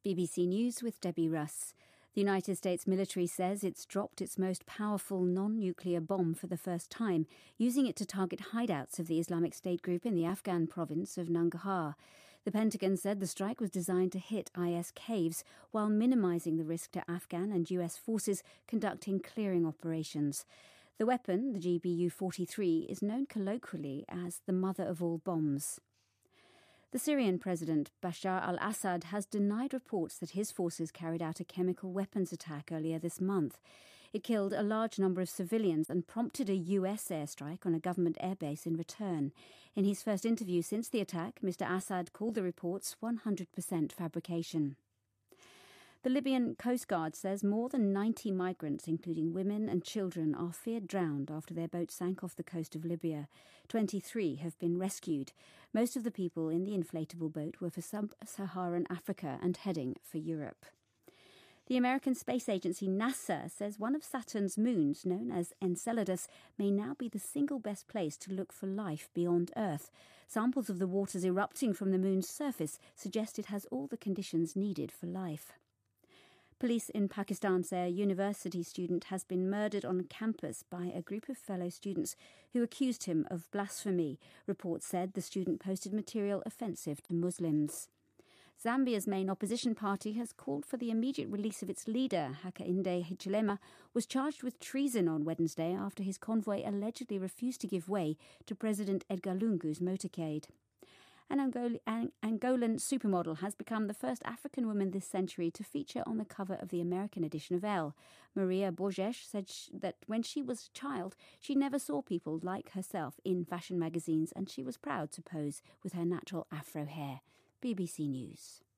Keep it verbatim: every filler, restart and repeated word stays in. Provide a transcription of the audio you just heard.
B B C News with Debbie Russ. The United States military says it's dropped its most powerful non-nuclear bomb for the first time, using it to target hideouts of the Islamic State group in the Afghan province of Nangarhar. The Pentagon said the strike was designed to hit I S caves while minimising the risk to Afghan and U S forces conducting clearing operations. The weapon, the G B U forty-three, is known colloquially as the mother of all bombs. The Syrian President Bashar al-Assad has denied reports that his forces carried out a chemical weapons attack earlier this month. It killed a large number of civilians and prompted a U S airstrike on a government airbase in return. In his first interview since the attack, Mister Assad called the reports one hundred percent fabrication. The Libyan Coast Guard says more than ninety migrants, including women and children, are feared drowned after their boat sank off the coast of Libya. twenty-three have been rescued. Most of the people in the inflatable boat were for sub-Saharan Africa and heading for Europe. The American space agency NASA says one of Saturn's moons, known as Enceladus, may now be the single best place to look for life beyond Earth. Samples of the waters erupting from the moon's surface suggest it has all the conditions needed for life. Police in Pakistan say a university student has been murdered on campus by a group of fellow students who accused him of blasphemy. Reports said the student posted material offensive to Muslims. Zambia's main opposition party has called for the immediate release of its leader. Hakainde Hichilema was charged with treason on Wednesday after his convoy allegedly refused to give way to President Edgar Lungu's motorcade. An Angol- an Angolan supermodel has become the first African woman this century to feature on the cover of the American edition of Elle. Maria Borges said sh- that when she was a child, she never saw people like herself in fashion magazines, and she was proud to pose with her natural afro hair. B B C News.